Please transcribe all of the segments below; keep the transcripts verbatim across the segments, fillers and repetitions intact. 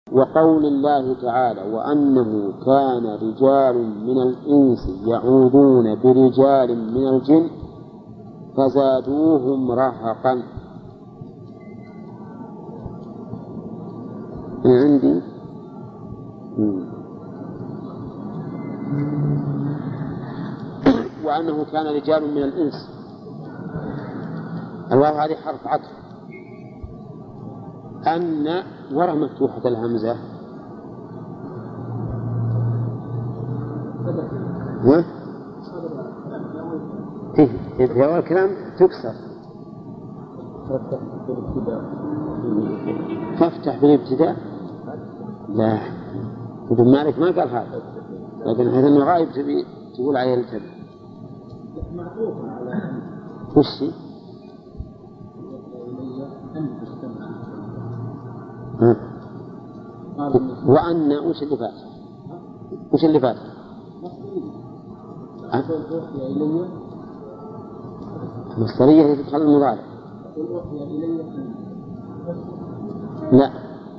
وقول الله تعالى وأنه كان رجال من الإنس يعوذون برجال من الجن فزادوهم رهقا. من عندي وأنه كان رجال من الإنس، الواو هذه حرف عطف، أن وراء مفتوحة الهمزة ها؟ إيه في أول الكلام تكسر تفتح بالابتداء. لا ابن مالك ما قال هذا، لكن هذا أنه غايب تبي تقول عليه التبع. وش ها؟ وأن وش اللي فات؟ وش اللي فات؟ مصدرية تدخل المضارع. لا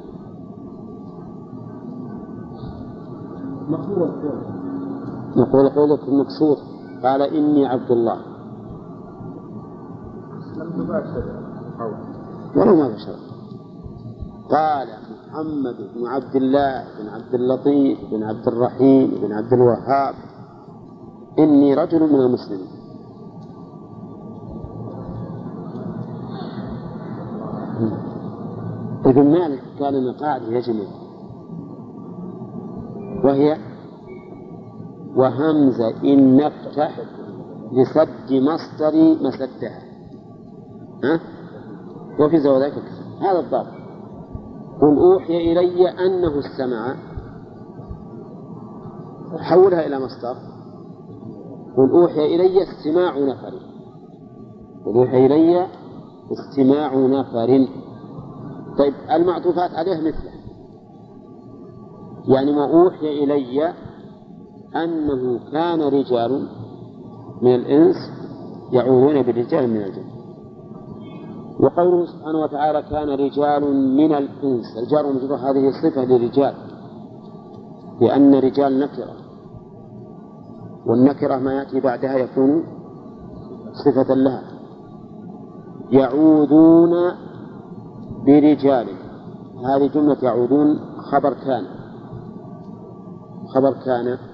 نقول قولك المقصود قال إني عبد الله ولو ما بشر. قال محمد بن عبد الله بن عبد اللطيف بن عبد الرحيم بن عبد الوهاب إني رجل من المسلمين. ابن مالك قال أن قاعدة يجمع وهي وهمزة إن نفتح لسد مصدر مسدها ها؟ وفي زوجك هذا الضابط. قل أوحي إلي أنه استمع، حولها إلى مصدر. قل أوحي إلي استماع نفر، قل أوحي إلي استماع نفر. طيب المعطوفات عليه مثله، يعني ما أوحي إلي أنه كان رجال من الإنس يعوذون برجال من الجن. وقوله سبحانه وتعالى كان رجال من الإنس، الجار والمجرور هذه صفة لرجال، لأن رجال نكرة، والنكرة ما يأتي بعدها يكون صفة لها. يعوذون برجال، هذه جملة يعوذون خبر كان، خبر كان